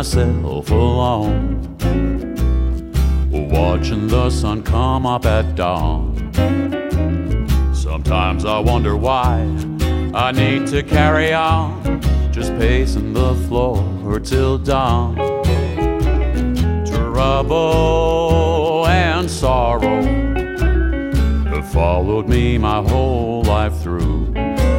myself alone, watching the sun come up at dawn. Sometimes I wonder why I need to carry on, just pacing the floor till dawn. Trouble and sorrow have followed me my whole life through.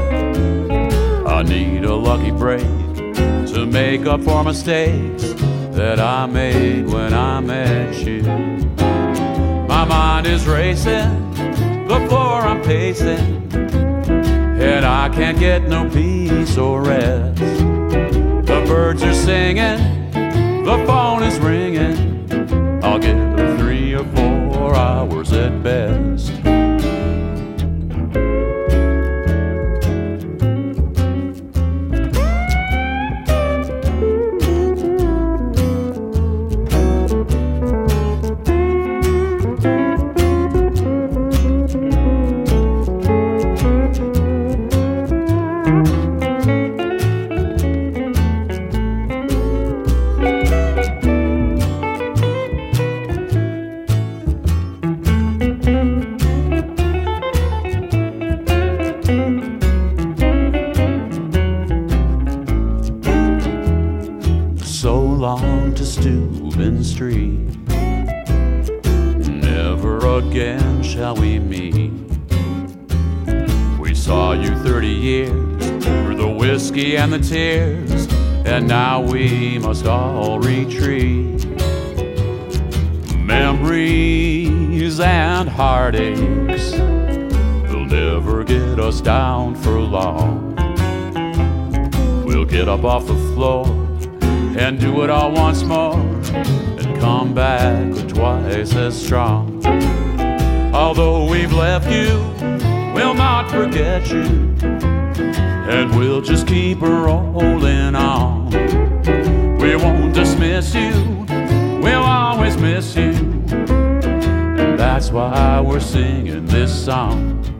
I need a lucky break to make up for mistakes that I made when I met you. My mind is racing, the floor I'm pacing, and I can't get no peace or rest. The birds are singing, the phone is ringing, I'll get 3 or 4 hours at best. So long to Steuben Street, never again shall we meet. We saw you 30 years through the whiskey and the tears, and now we must all retreat. Memories and heartaches will never get us down for long. We'll get up off the floor and do it all once more, and come back twice as strong. Although we've left you, we'll not forget you, and we'll just keep rolling on. We won't dismiss you, we'll always miss you, and that's why we're singing this song.